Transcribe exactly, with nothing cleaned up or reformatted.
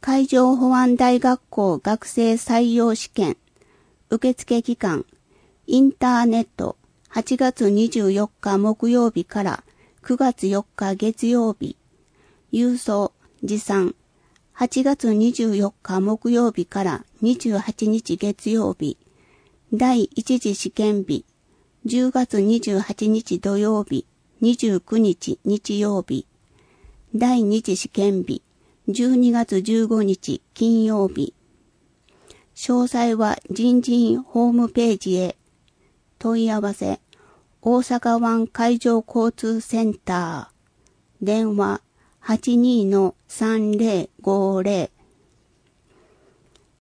海上保安大学校学生採用試験受付期間インターネットはちがつにじゅうよっか木曜日からくがつよっか月曜日郵送持参はちがつにじゅうよっか木曜日からにじゅうはちにち月曜日第一次試験日じゅうがつにじゅうはちにち土曜日にじゅうくにち日曜日第二次試験日じゅうにがつじゅうごにち金曜日詳細は人事院ホームページへ問い合わせ大阪湾海上交通センター電話 はちにーのさんぜろごぜろ